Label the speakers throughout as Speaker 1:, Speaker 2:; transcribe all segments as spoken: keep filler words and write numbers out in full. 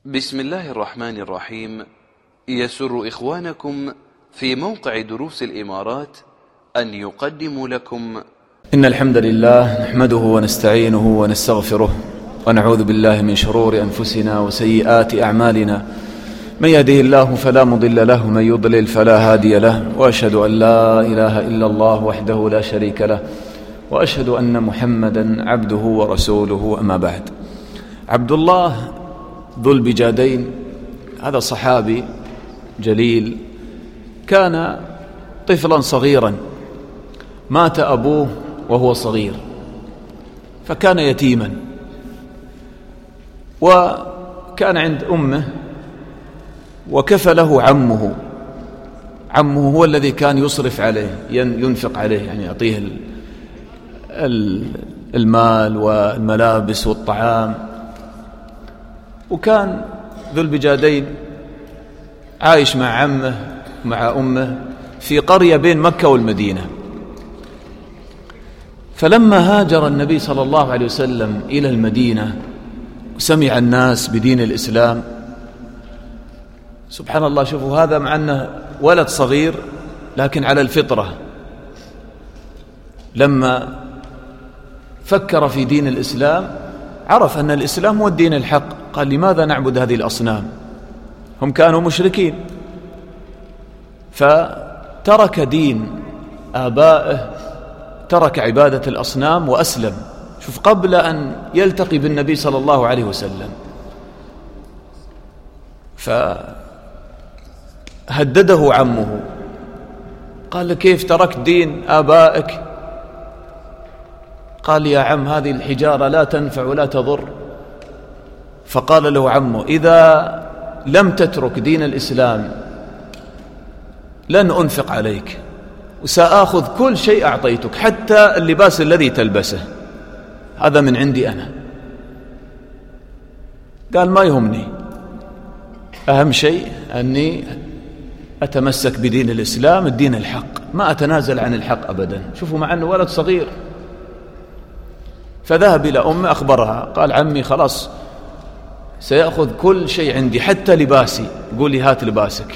Speaker 1: بسم الله الرحمن الرحيم. يسر إخوانكم في موقع دروس الإمارات أن يقدموا لكم
Speaker 2: إن الحمد لله نحمده ونستعينه ونستغفره ونعوذ بالله من شرور أنفسنا وسيئات أعمالنا. من يهده الله فلا مضل له ومن يضلل فلا هادي له، وأشهد أن لا إله إلا الله وحده لا شريك له، وأشهد أن محمدا عبده ورسوله. أما بعد، عبد الله ذو البجادين هذا صحابي جليل، كان طفلا صغيرا، مات أبوه وهو صغير فكان يتيما، وكان عند أمه وكفله عمه. عمه هو الذي كان يصرف عليه، ينفق عليه، يعني يعطيه المال والملابس والطعام. وكان ذو البجادين عايش مع عمه مع أمه في قرية بين مكة والمدينة. فلما هاجر النبي صلى الله عليه وسلم إلى المدينة وسمع الناس بدين الإسلام، سبحان الله، شوفوا هذا مع أنه ولد صغير لكن على الفطرة، لما فكر في دين الإسلام عرف أن الإسلام هو الدين الحق. قال: لماذا نعبد هذه الأصنام؟ هم كانوا مشركين، فترك دين آبائه، ترك عبادة الأصنام وأسلم. شوف، قبل أن يلتقي بالنبي صلى الله عليه وسلم. فهدده عمه، قال: كيف تركت دين آبائك؟ قال: يا عم، هذه الحجارة لا تنفع ولا تضر. فقال له عمه: إذا لم تترك دين الإسلام لن أنفق عليك، وسأخذ كل شيء أعطيتك، حتى اللباس الذي تلبسه، هذا من عندي أنا. قال: ما يهمني، أهم شيء أني أتمسك بدين الإسلام، الدين الحق، ما أتنازل عن الحق أبدا. شوفوا، مع أنه ولد صغير. فذهب إلى أمه أخبرها، قال: عمي خلاص سيأخذ كل شيء عندي حتى لباسي، قولي هات لباسك.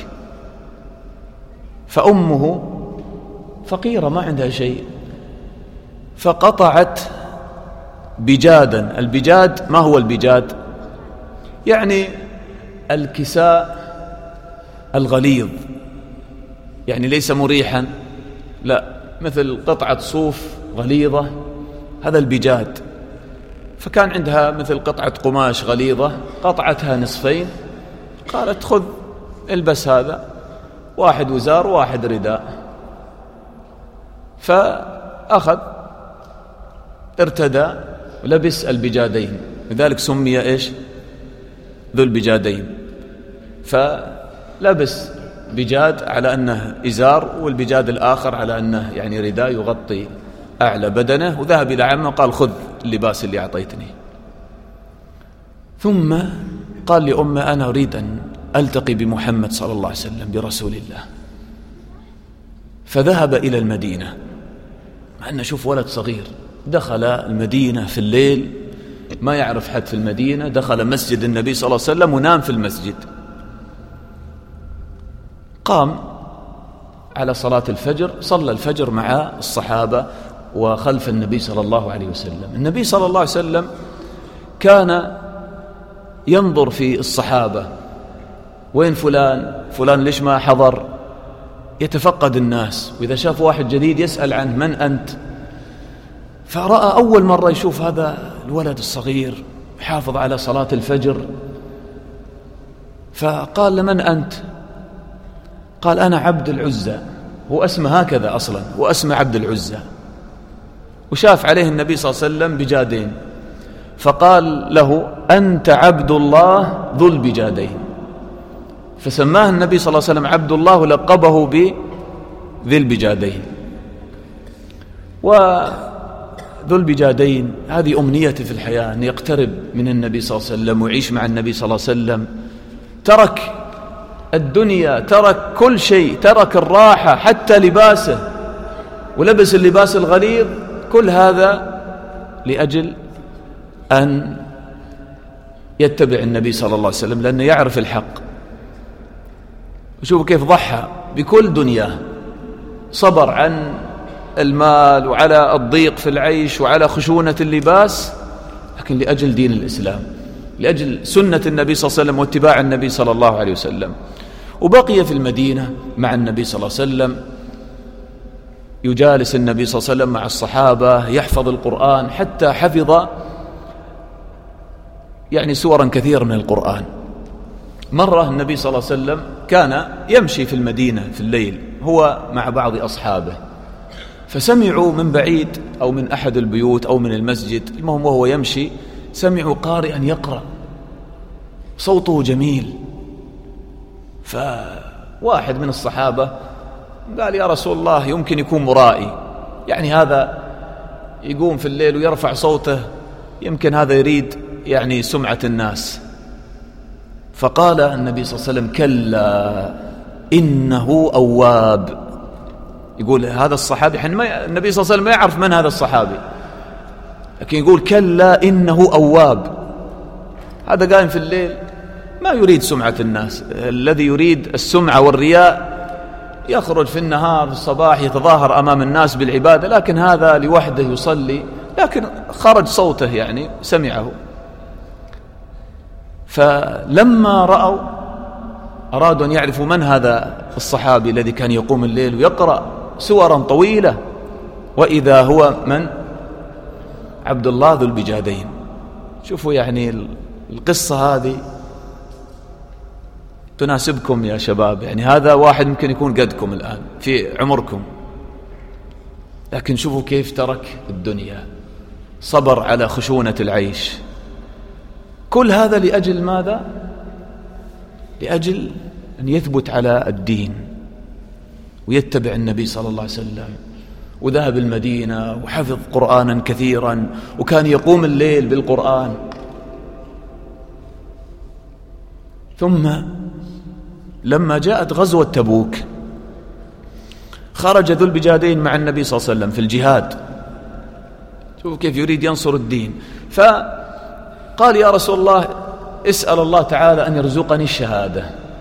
Speaker 2: فأمه فقيرة ما عندها شيء، فقطعت بجادا. البجاد ما هو البجاد؟ يعني الكساء الغليظ، يعني ليس مريحا، لا، مثل قطعة صوف غليظة، هذا البجاد. فكان عندها مثل قطعة قماش غليظة، قطعتها نصفين، قالت: خذ البس هذا، واحد وزار وواحد رداء. فأخذ ارتدى ولبس البجادين، لذلك سمي إيش؟ ذو البجادين. فلبس بجاد على أنه إزار، والبجاد الآخر على أنه يعني رداء يغطي أعلى بدنه، وذهب إلى عمه وقال: خذ اللباس اللي أعطيتني. ثم قال لأمه: أنا أريد أن ألتقي بمحمد صلى الله عليه وسلم، برسول الله. فذهب إلى المدينة، مع أنه شوف ولد صغير، دخل المدينة في الليل، ما يعرف حد في المدينة، دخل مسجد النبي صلى الله عليه وسلم ونام في المسجد. قام على صلاة الفجر، صلى الفجر مع الصحابة وخلف النبي صلى الله عليه وسلم. النبي صلى الله عليه وسلم كان ينظر في الصحابة، وين فلان فلان ليش ما حضر، يتفقد الناس، وإذا شاف واحد جديد يسأل عنه: من أنت؟ فرأى أول مرة يشوف هذا الولد الصغير يحافظ على صلاة الفجر، فقال: لمن أنت؟ قال: أنا عبد العزى. هو اسمه هكذا أصلا، واسمه عبد العزى. وشاف عليه النبي صلى الله عليه وسلم بجادين، فقال له: أنت عبد الله ذو البجادين. فسماه النبي صلى الله عليه وسلم عبد الله، ولقبه بذي البجادين. وذو البجادين هذه أمنيته في الحياة، أن يقترب من النبي صلى الله عليه وسلم ويعيش مع النبي صلى الله عليه وسلم. ترك الدنيا، ترك كل شيء، ترك الراحة، حتى لباسه، ولبس اللباس الغليظ، كل هذا لأجل أن يتبع النبي صلى الله عليه وسلم لأنه يعرف الحق. وشوفوا كيف ضحى بكل دنياه، صبر عن المال وعلى الضيق في العيش وعلى خشونة اللباس، لكن لأجل دين الإسلام، لأجل سنة النبي صلى الله عليه وسلم واتباع النبي صلى الله عليه وسلم. وبقي في المدينة مع النبي صلى الله عليه وسلم، يجالس النبي صلى الله عليه وسلم مع الصحابة، يحفظ القرآن حتى حفظ يعني سورا كثيرة من القرآن. مرة النبي صلى الله عليه وسلم كان يمشي في المدينة في الليل هو مع بعض أصحابه، فسمعوا من بعيد أو من أحد البيوت أو من المسجد، المهم وهو يمشي سمعوا قارئا يقرأ صوته جميل. فواحد من الصحابة قال يا رسول الله يمكن يكون مرائي، يعني هذا يقوم في الليل ويرفع صوته، يمكن هذا يريد يعني سمعة الناس. فقال النبي صلى الله عليه وسلم كلا إنه أواب. يقول هذا الصحابي، النبي صلى الله عليه وسلم ما يعرف من هذا الصحابي، لكن يقول كلا إنه أواب. هذا قائم في الليل ما يريد سمعة الناس، الذي يريد السمعة والرياء يخرج في النهار في الصباح يتظاهر أمام الناس بالعبادة، لكن هذا لوحده يصلي، لكن خرج صوته يعني سمعه. فلما رأوا أرادوا أن يعرفوا من هذا الصحابي الذي كان يقوم الليل ويقرأ سورا طويلة، وإذا هو من عبد الله ذو البجادين. شوفوا يعني القصة هذه تناسبكم يا شباب، يعني هذا واحد ممكن يكون قدكم الآن في عمركم، لكن شوفوا كيف ترك الدنيا، صبر على خشونة العيش، كل هذا لأجل ماذا؟ لأجل أن يثبت على الدين ويتبع النبي صلى الله عليه وسلم. وذهب المدينة وحفظ قرآنا كثيرا، وكان يقوم الليل بالقرآن. ثم لما جاءت غزوة تبوك خرج ذو البجادين مع النبي صلى الله عليه وسلم في الجهاد. شوفوا كيف يريد ينصر الدين. فقال يا رسول الله اسأل الله تعالى أن يرزقني الشهادة.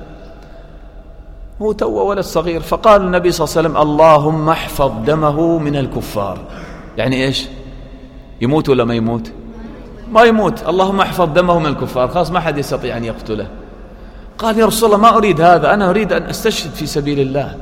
Speaker 2: هو تو ولد صغير، فقال النبي صلى الله عليه وسلم اللهم احفظ دمه من الكفار. يعني إيش؟ يموت ولا ما يموت؟ ما يموت. اللهم احفظ دمه من الكفار، خلاص ما حد يستطيع أن يقتله. قال يا رسول الله ما أريد هذا، أنا أريد أن أستشهد في سبيل الله.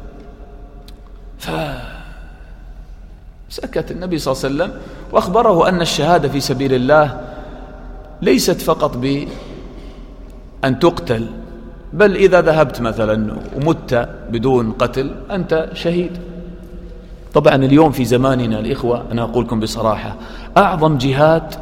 Speaker 2: فسكت النبي صلى الله عليه وسلم وأخبره أن الشهادة في سبيل الله ليست فقط بأن تقتل، بل إذا ذهبت مثلا ومت بدون قتل أنت شهيد. طبعا اليوم في زماننا الإخوة أنا أقول لكم بصراحة أعظم جهاد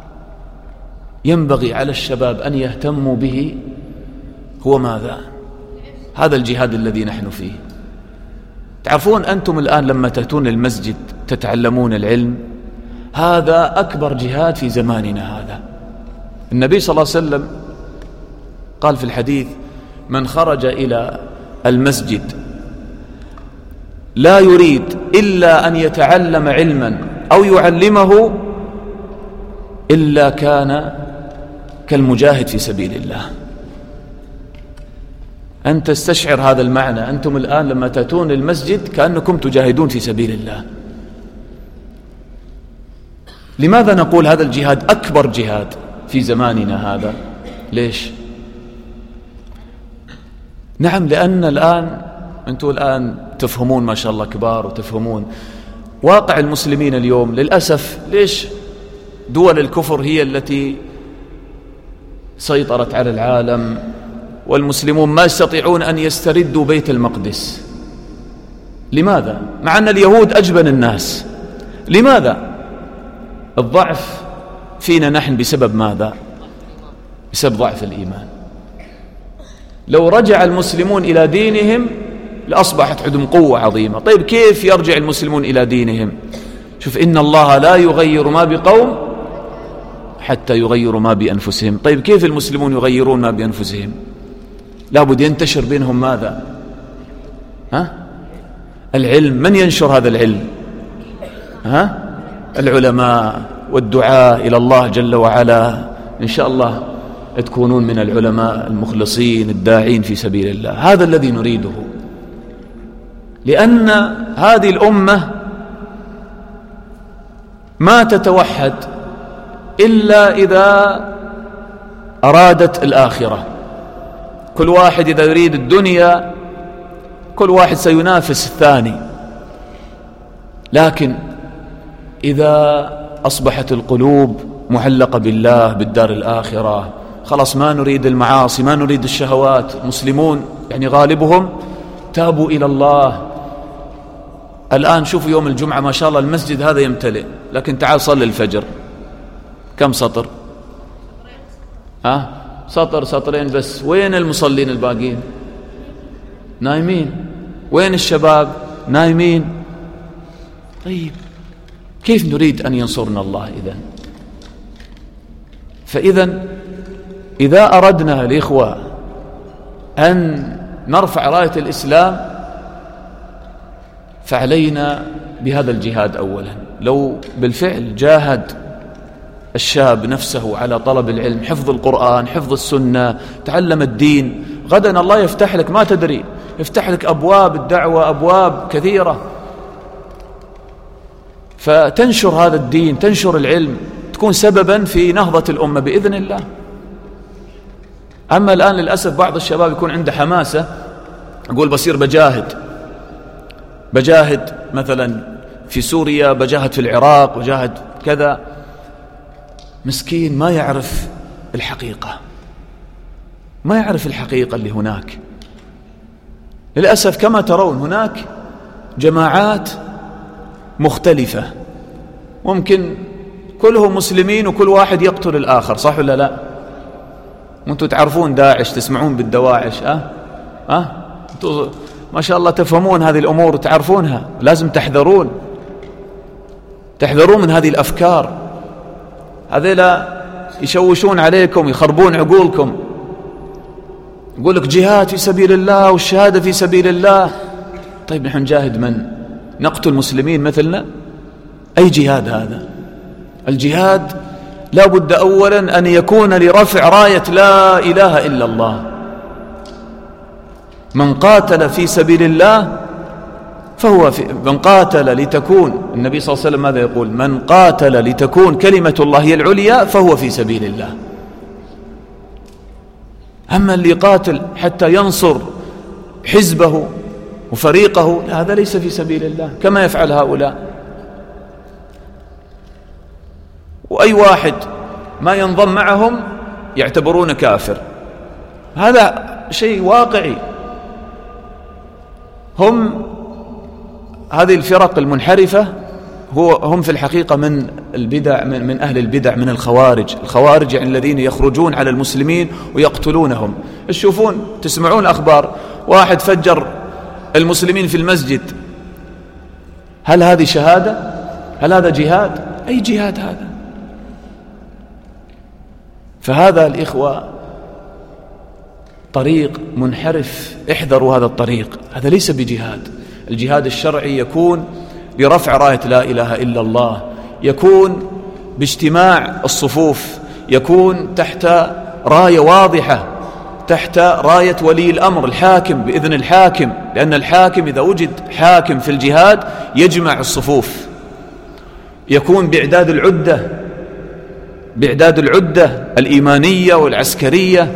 Speaker 2: ينبغي على الشباب أن يهتموا به هو ماذا؟ هذا الجهاد الذي نحن فيه. تعرفون أنتم الآن لما تأتون المسجد تتعلمون العلم، هذا أكبر جهاد في زماننا هذا. النبي صلى الله عليه وسلم قال في الحديث من خرج إلى المسجد لا يريد إلا أن يتعلم علما أو يعلمه إلا كان كالمجاهد في سبيل الله. أن تستشعر هذا المعنى، أنتم الآن لما تأتون المسجد كأنكم تجاهدون في سبيل الله. لماذا نقول هذا الجهاد أكبر جهاد في زماننا هذا؟ ليش؟ نعم لأن الآن أنتم الآن تفهمون ما شاء الله كبار وتفهمون واقع المسلمين اليوم. للأسف ليش دول الكفر هي التي سيطرت على العالم، والمسلمون ما يستطيعون أن يستردوا بيت المقدس؟ لماذا؟ مع أن اليهود أجبن الناس. لماذا؟ الضعف فينا نحن بسبب ماذا؟ بسبب ضعف الإيمان. لو رجع المسلمون إلى دينهم لأصبحت عندهم قوة عظيمة. طيب كيف يرجع المسلمون إلى دينهم؟ شوف إن الله لا يغير ما بقوم حتى يغيروا ما بأنفسهم. طيب كيف المسلمون يغيرون ما بأنفسهم؟ لابد ينتشر بينهم ماذا؟ ها؟ العلم. من ينشر هذا العلم؟ ها؟ العلماء والدعاء إلى الله جل وعلا. إن شاء الله تكونون من العلماء المخلصين الداعين في سبيل الله. هذا الذي نريده، لأن هذه الأمة ما تتوحد إلا إذا أرادت الآخرة. كل واحد إذا يريد الدنيا كل واحد سينافس الثاني، لكن إذا أصبحت القلوب معلقة بالله بالدار الآخرة، خلاص ما نريد المعاصي، ما نريد الشهوات. مسلمون يعني غالبهم تابوا إلى الله. الآن شوفوا يوم الجمعة ما شاء الله المسجد هذا يمتلئ، لكن تعال صلي الفجر كم سطر؟ ها؟ سطر سطرين بس. وين المصلين الباقين؟ نايمين. وين الشباب؟ نايمين. طيب كيف نريد أن ينصرنا الله إذن؟ فإذن إذا أردنا الإخوة أن نرفع راية الإسلام فعلينا بهذا الجهاد أولا. لو بالفعل جاهد الشاب نفسه على طلب العلم، حفظ القرآن، حفظ السنة، تعلم الدين، غدا الله يفتح لك ما تدري، يفتح لك أبواب الدعوة، أبواب كثيرة، فتنشر هذا الدين، تنشر العلم، تكون سببا في نهضة الأمة بإذن الله. أما الآن للأسف بعض الشباب يكون عنده حماسة، يقول بصير بجاهد بجاهد مثلا في سوريا، بجاهد في العراق، بجاهد كذا. مسكين ما يعرف الحقيقة، ما يعرف الحقيقة اللي هناك. للأسف كما ترون هناك جماعات مختلفة، ممكن كلهم مسلمين وكل واحد يقتل الآخر، صح ولا لا؟ وانتم تعرفون داعش، تسمعون بالدواعش، أه؟ أه؟ ما شاء الله تفهمون هذه الأمور وتعرفونها. لازم تحذرون تحذرون من هذه الأفكار. هذيلا يشوشون عليكم، يخربون عقولكم، يقول لك جهاد في سبيل الله والشهادة في سبيل الله. طيب نحن نجاهد من؟ نقتل مسلمين مثلنا؟ أي جهاد هذا؟ الجهاد لا بد أولا أن يكون لرفع راية لا إله إلا الله. من قاتل في سبيل الله فهو في من قاتل لتكون، النبي صلى الله عليه وسلم ماذا يقول؟ من قاتل لتكون كلمة الله هي العليا فهو في سبيل الله. أما اللي قاتل حتى ينصر حزبه وفريقه، هذا ليس في سبيل الله كما يفعل هؤلاء. وأي واحد ما ينضم معهم يعتبرون كافر. هذا شيء واقعي. هم هذه الفرق المنحرفة هو هم في الحقيقة من البدع، من, من أهل البدع، من الخوارج. الخوارج يعني الذين يخرجون على المسلمين ويقتلونهم. تشوفون تسمعون أخبار واحد فجر المسلمين في المسجد. هل هذه شهادة؟ هل هذا جهاد؟ أي جهاد هذا؟ فهذا الإخوة طريق منحرف، احذروا هذا الطريق. هذا ليس بجهاد. الجهاد الشرعي يكون لرفع راية لا إله إلا الله، يكون باجتماع الصفوف، يكون تحت راية واضحة، تحت راية ولي الأمر الحاكم بإذن الحاكم، لأن الحاكم إذا وجد حاكم في الجهاد يجمع الصفوف. يكون بإعداد العدة بإعداد العدة الإيمانية والعسكرية،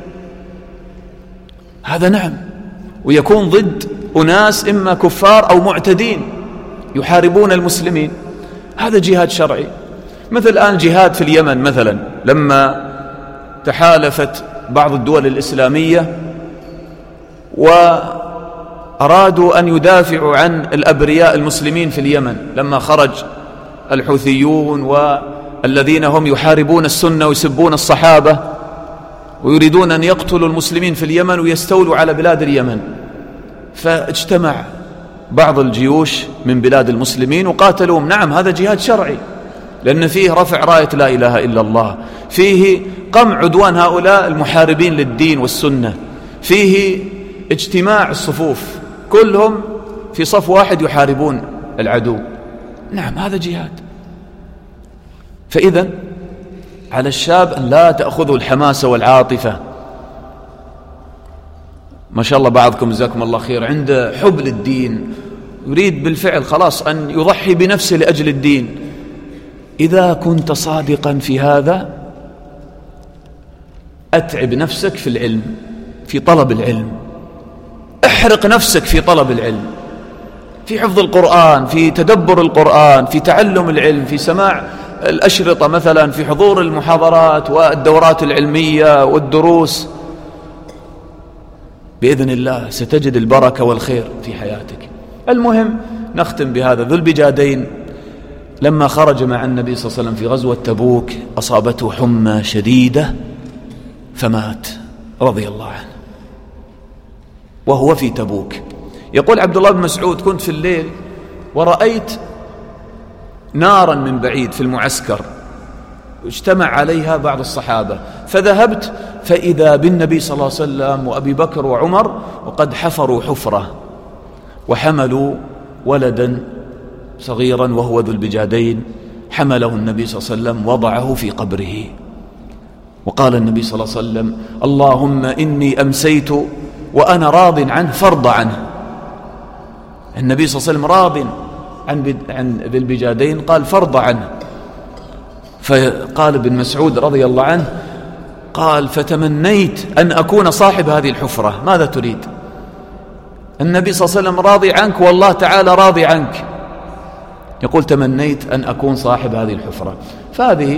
Speaker 2: هذا نعم. ويكون ضد أناس إما كفار أو معتدين يحاربون المسلمين، هذا جهاد شرعي. مثل الآن جهاد في اليمن مثلا، لما تحالفت بعض الدول الإسلامية وأرادوا أن يدافعوا عن الأبرياء المسلمين في اليمن، لما خرج الحوثيون والذين هم يحاربون السنة ويسبون الصحابة ويريدون أن يقتلوا المسلمين في اليمن ويستولوا على بلاد اليمن، فاجتمع بعض الجيوش من بلاد المسلمين وقاتلوهم. نعم هذا جهاد شرعي، لأن فيه رفع راية لا إله إلا الله، فيه قمع عدوان هؤلاء المحاربين للدين والسنة، فيه اجتماع الصفوف كلهم في صف واحد يحاربون العدو. نعم هذا جهاد. فإذا على الشاب أن لا تأخذه الحماسة والعاطفة. ما شاء الله بعضكم جزاكم الله خير عنده حب للدين، يريد بالفعل خلاص أن يضحي بنفسه لأجل الدين. إذا كنت صادقا في هذا أتعب نفسك في العلم، في طلب العلم، احرق نفسك في طلب العلم، في حفظ القرآن، في تدبر القرآن، في تعلم العلم، في سماع الأشرطة مثلا، في حضور المحاضرات والدورات العلمية والدروس. بإذن الله ستجد البركة والخير في حياتك. المهم نختم بهذا. ذو البجادين لما خرج مع النبي صلى الله عليه وسلم في غزوة تبوك أصابته حمى شديدة فمات رضي الله عنه وهو في تبوك. يقول عبد الله بن مسعود: كنت في الليل ورأيت نارا من بعيد في المعسكر اجتمع عليها بعض الصحابة، فذهبت فإذا بالنبي صلى الله عليه وسلم وأبي بكر وعمر وقد حفروا حفرة وحملوا ولدا صغيرا وهو ذو البجادين، حمله النبي صلى الله عليه وسلم وضعه في قبره. وقال النبي صلى الله عليه وسلم: اللهم إني أمسيت وأنا راض عنه فارض عنه. النبي صلى الله عليه وسلم راض عن عن ذي البجادين، قال فارض عنه. فقال ابن مسعود رضي الله عنه، قال: فتمنيت أن أكون صاحب هذه الحفرة. ماذا تريد؟ النبي صلى الله عليه وسلم راضي عنك والله تعالى راضي عنك، يقول تمنيت أن أكون صاحب هذه الحفرة. فهذه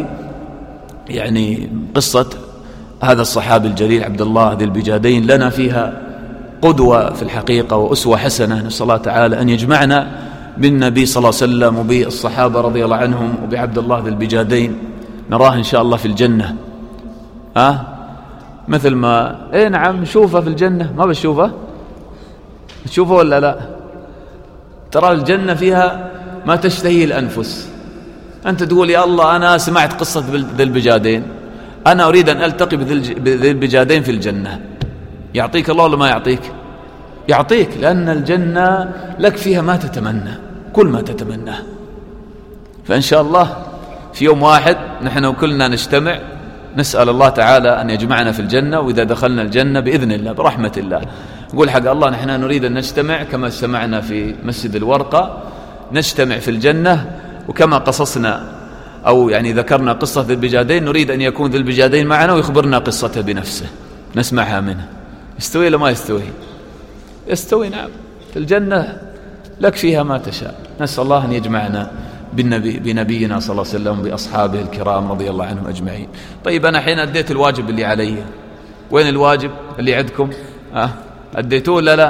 Speaker 2: يعني قصة هذا الصحابي الجليل عبد الله ذي البجادين، لنا فيها قدوة في الحقيقة وأسوة حسنة. نسأل الله تعالى أن يجمعنا بالنبي صلى الله عليه وسلم وبالصحابة رضي الله عنهم وبعبد الله ذي البجادين، نراه إن شاء الله في الجنة. أه؟ مثل ما إيه نعم نشوفه في الجنة، ما بتشوفه؟ تشوفه ولا لا؟ ترى الجنة فيها ما تشتهي الأنفس. أنت تقول يا الله أنا سمعت قصة ذي البجادين، أنا أريد أن ألتقي بذي البجادين في الجنة. يعطيك الله ولا ما يعطيك؟ يعطيك، لأن الجنة لك فيها ما تتمنى، كل ما تتمناه. فإن شاء الله في يوم واحد نحن وكلنا نجتمع، نسأل الله تعالى أن يجمعنا في الجنة. وإذا دخلنا الجنة بإذن الله برحمة الله نقول حق الله نحن نريد أن نجتمع كما اجتمعنا في مسجد الورقة، نجتمع في الجنة. وكما قصصنا أو يعني ذكرنا قصة ذي البجادين، نريد أن يكون ذي البجادين معنا ويخبرنا قصته بنفسه نسمعها منه. يستوي ولا ما يستوي؟ يستوي نعم. في الجنة لك فيها ما تشاء. نسأل الله أن يجمعنا بالنبي بنبينا صلى الله عليه وسلم بأصحابه الكرام رضي الله عنهم أجمعين. طيب أنا حين أديت الواجب اللي علي، وين الواجب اللي عندكم؟ أه؟ أديتوه ولا لا؟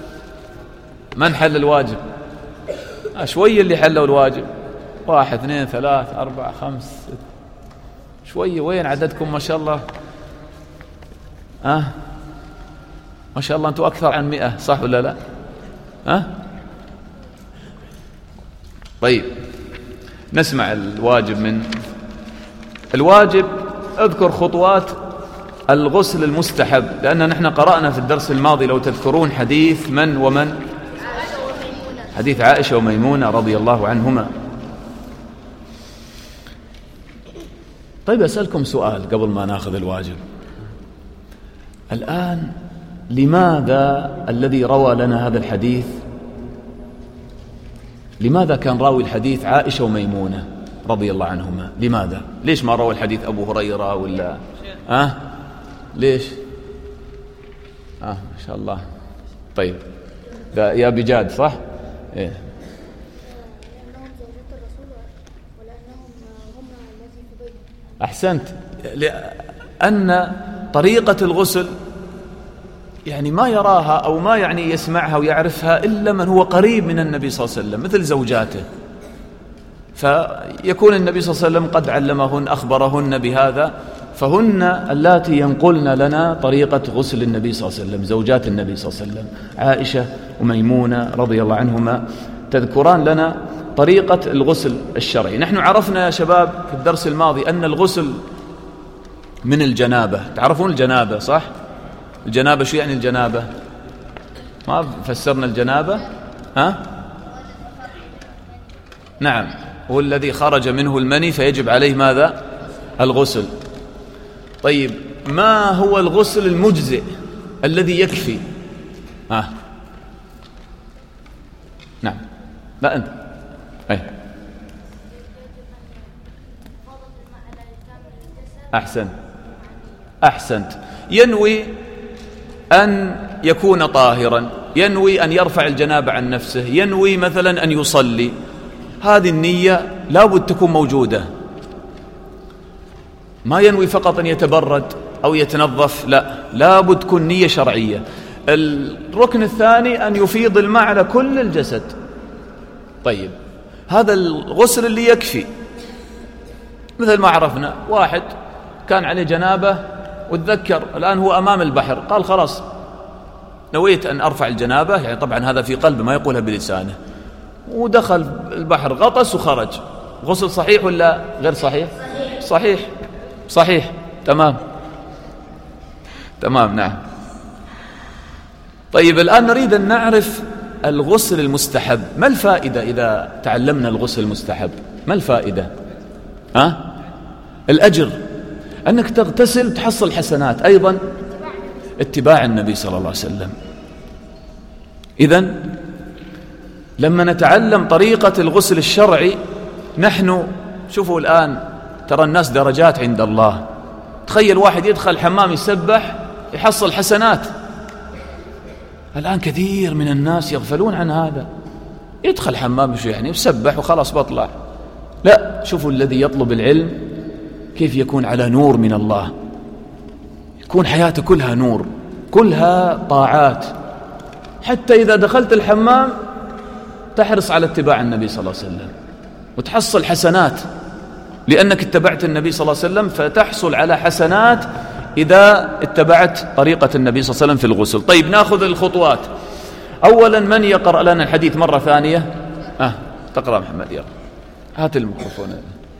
Speaker 2: من حل الواجب؟ أه شوية اللي حلوا الواجب، واحد اثنين ثلاث أربع خمس ست. شوية. وين عددكم ما شاء الله؟ أه؟ ما شاء الله أنتم أكثر عن مئة، صح ولا لا؟ أه؟ طيب نسمع الواجب. من الواجب اذكر خطوات الغسل المستحب، لأن نحن قرأنا في الدرس الماضي لو تذكرون حديث من ومن؟ حديث عائشة وميمونة رضي الله عنهما. طيب أسألكم سؤال قبل ما ناخذ الواجب. الآن لماذا الذي روى لنا هذا الحديث، لماذا كان راوي الحديث عائشة وميمونة رضي الله عنهما؟ لماذا؟ ليش ما روى الحديث أبو هريرة ولا أه؟ ليش؟ آه ما شاء الله. طيب ده يا بجاد صح؟ إيه. أحسنت. لأن طريقة الغسل يعني ما يراها أو ما يعني يسمعها ويعرفها إلا من هو قريب من النبي صلى الله عليه وسلم، مثل زوجاته. فيكون النبي صلى الله عليه وسلم قد علمهن أخبرهن بهذا، فهن اللاتي ينقلن لنا طريقة غسل النبي صلى الله عليه وسلم، زوجات النبي صلى الله عليه وسلم عائشة وميمونة رضي الله عنهما تذكران لنا طريقة الغسل الشرعي. نحن عرفنا يا شباب في الدرس الماضي أن الغسل من الجنابة. تعرفون الجنابة صح؟ الجنابة شو يعني الجنابة؟ ما فسرنا الجنابة؟ ها؟ نعم، هو الذي خرج منه المني فيجب عليه ماذا؟ الغسل. طيب ما هو الغسل المجزئ الذي يكفي؟ آه. نعم. لا أنت. أي. أحسنت أحسنت ينوي أن يكون طاهرا، ينوي أن يرفع الجنابة عن نفسه، ينوي مثلا أن يصلي، هذه النية لابد تكون موجودة. ما ينوي فقط أن يتبرد أو يتنظف، لا، لابد تكون نية شرعية. الركن الثاني أن يفيض الماء على كل الجسد. طيب هذا الغسل اللي يكفي، مثل ما عرفنا واحد كان عليه جنابة وتذكر الآن هو أمام البحر، قال خلاص نويت أن أرفع الجنابة، يعني طبعا هذا في قلبه ما يقولها بلسانه، ودخل البحر غطس وخرج، غسل صحيح ولا غير صحيح؟ صحيح صحيح, صحيح. تمام تمام نعم. طيب الآن نريد أن نعرف الغسل المستحب، ما الفائدة إذا تعلمنا الغسل المستحب؟ ما الفائدة؟ ها؟ الأجر، أنك تغتسل تحصل حسنات، أيضا اتباع النبي صلى الله عليه وسلم. إذن لما نتعلم طريقة الغسل الشرعي، نحن شوفوا الآن ترى الناس درجات عند الله. تخيل واحد يدخل الحمام يسبح يحصل حسنات. الآن كثير من الناس يغفلون عن هذا، يدخل حمام شو يعني يسبح وخلاص بطلع. لا، شوفوا الذي يطلب العلم كيف يكون على نور من الله، يكون حياته كلها نور، كلها طاعات، حتى إذا دخلت الحمام تحرص على اتباع النبي صلى الله عليه وسلم وتحصل حسنات، لأنك اتبعت النبي صلى الله عليه وسلم، فتحصل على حسنات إذا اتبعت طريقة النبي صلى الله عليه وسلم في الغسل. طيب نأخذ الخطوات. أولا من يقرأ لنا الحديث مرة ثانية؟ آه تقرأ محمد، يلا هات الميكروفون،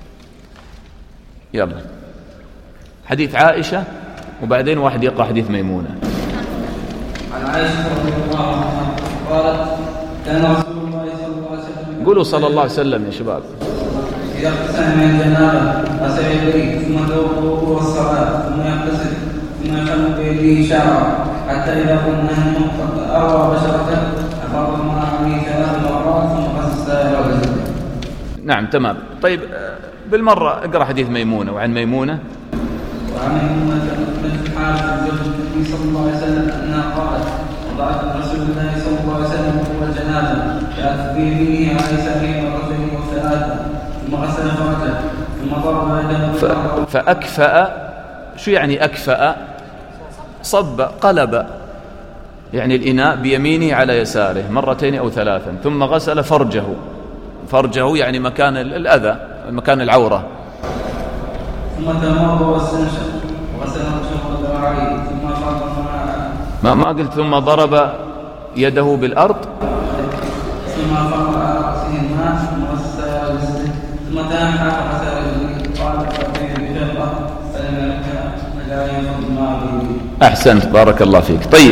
Speaker 2: يلا حديث عائشة وبعدين واحد يقرأ حديث ميمونة.
Speaker 3: عن عائشة رضي الله عنها قالت كان رسول الله صلى الله عليه وسلم،
Speaker 2: قولوا صلى الله عليه وسلم يا شباب،
Speaker 3: إذا اغتسل من الجنابة غسل يديه ثم الوضوء والصلاة ثم يغتسل ثم يخلق بيده شعره حتى إذا كنا قد أروى بشرته أفاض الماء عليه ثلاث مرات ثم غسل سائر الجسد.
Speaker 2: نعم تمام. طيب بالمرة اقرأ حديث ميمونة. وعن ميمونة
Speaker 3: وعن ميمونة بنت الحارث زوج النبي صلى الله عليه وسلم أنها قالت وضعت رسول الله صلى الله عليه وسلم وهو جنابا جاءت بيمينه على يساره مرتين وثلاثة ثم غسل فرجه ثم ضرب يده
Speaker 2: فأكفأ. شو يعني أكفأ؟ صب، قلب، يعني الإناء بيمينه على يساره مرتين أو ثلاثا، ثم غسل فرجه. فرجه يعني مكان الأذى، مكان العورة.
Speaker 3: ثم تمضى واستنشق وغسل وجهه وذراعيه ثم فرغ
Speaker 2: ما ما قلت ثم ضرب يده بالأرض،
Speaker 3: ثم فرغ على رأسه الماء ثم غسل جسده ثم تنحى فغسل رجليه قال فأتيه بفضة فلم يركع لا ينفض الماء به.
Speaker 2: أحسنت، بارك الله فيك. طيب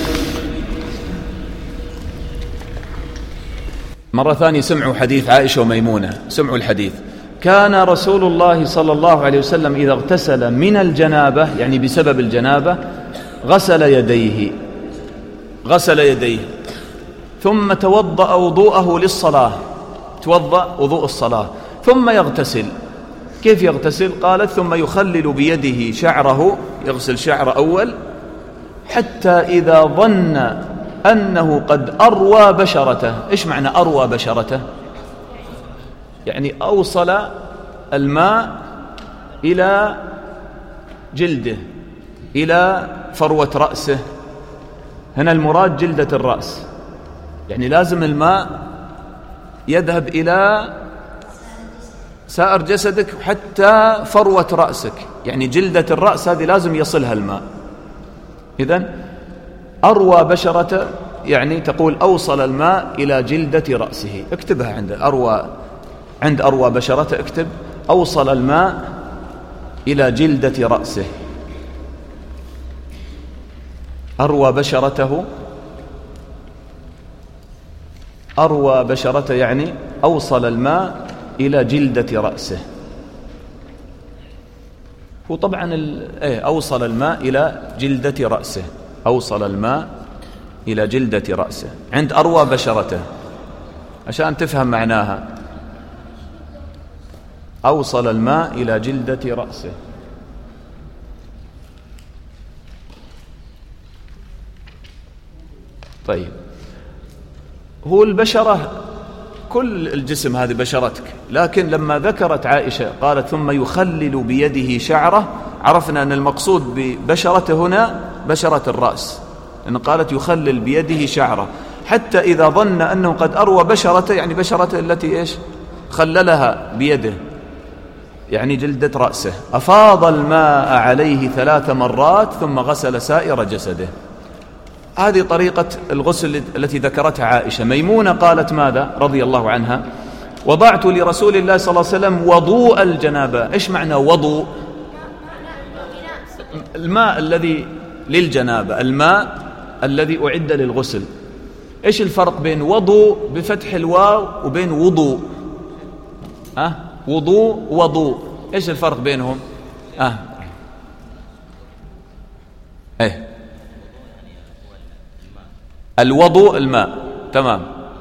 Speaker 2: مرة ثانية سمعوا حديث عائشة وميمونة، سمعوا الحديث. كان رسول الله صلى الله عليه وسلم إذا اغتسل من الجنابة، يعني بسبب الجنابة، غسل يديه غسل يديه ثم توضأ وضوءه للصلاة، توضأ وضوء الصلاة، ثم يغتسل. كيف يغتسل؟ قالت ثم يخلل بيده شعره، يغسل شعره أول، حتى إذا ظن أنه قد أروى بشرته. إيش معنى أروى بشرته؟ يعني أوصل الماء إلى جلده، إلى فروة رأسه. هنا المراد جلدة الرأس، يعني لازم الماء يذهب إلى سائر جسدك حتى فروة رأسك، يعني جلدة الرأس هذه لازم يصلها الماء. إذن أروى بشرته يعني تقول أوصل الماء إلى جلدة رأسه. اكتبها عند أروى، عند أروى بشرته اكتب أوصل الماء إلى جلدة رأسه. أروى بشرته، أروى بشرته يعني أوصل الماء إلى جلدة رأسه. هو طبعا إيه أوصل الماء إلى جلدة رأسه، أوصل الماء إلى جلدة رأسه عند أروى بشرته عشان تفهم معناها. أوصل الماء إلى جلدة رأسه. طيب، هو البشرة كل الجسم هذه بشرتك، لكن لما ذكرت عائشة قالت ثم يخلل بيده شعره، عرفنا أن المقصود ببشرته هنا بشرة الرأس، لأن قالت يخلل بيده شعره، حتى إذا ظن أنه قد أروى بشرته، يعني بشرته التي إيش خللها بيده، يعني جلدة رأسه، أفاض الماء عليه ثلاث مرات ثم غسل سائر جسده. هذه طريقة الغسل التي ذكرتها عائشة. ميمونة قالت ماذا رضي الله عنها؟ وضعت لرسول الله صلى الله عليه وسلم وضوء الجنابة. إيش معنى وضوء؟ الماء الذي للجنابة، الماء الذي أعد للغسل. إيش الفرق بين وضوء بفتح الواو وبين وضوء؟ أه؟ وضوء وضوء، إيش الفرق بينهم؟ أه؟ إيه؟ الوضوء الماء، تمام،